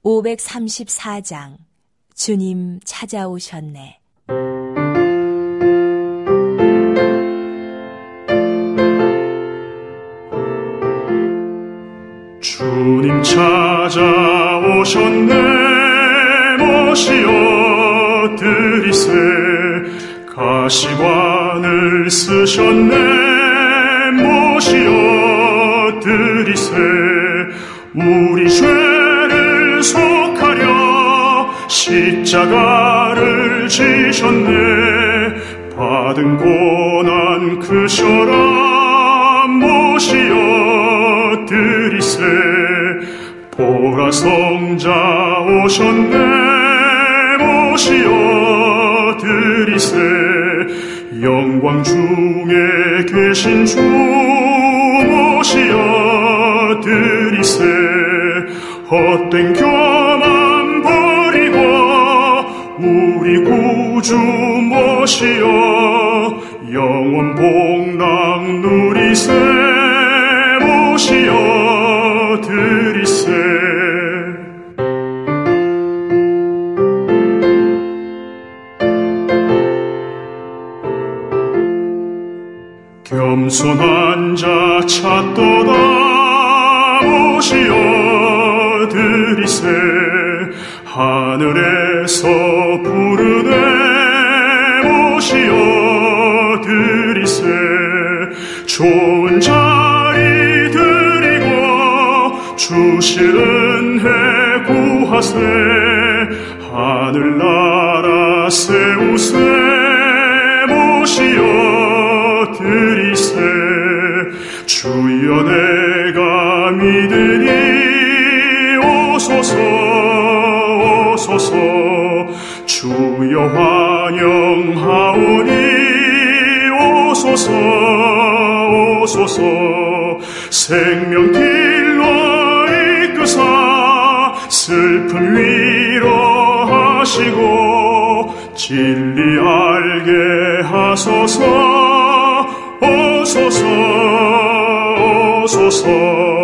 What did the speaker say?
534장 주님 찾아오셨네. 주님 찾아오셨네. 모시어 드리세. 가시관을 쓰셨네. 모시어 드리세. 우리 죄를 속하려 십자가를 지셨네. 받은 고난 크셔라. 모시어 드리세. 보라 성자 오셨네. 모시어 드리세. 영광 중에 계신 주 모시어 드리세. 헛된 교만 버리고 우리 구주 모시어 영원 복락 누리세. 모시어 드리세. 겸손한 자 찾도다. 모시어 드리세. 하늘에서 부르네. 모시어 드리세. 좋은 자리 드리고 주실 은혜 구하세. 하늘나라 세우세. 모시어 드리세. 주여 내가 믿으니 오소서 오소서. 주여 환영하오니 오소서 오소서. 생명길로 이끄사 슬픔 위로하시고 진리 알게 하소서. 오소서 오소서.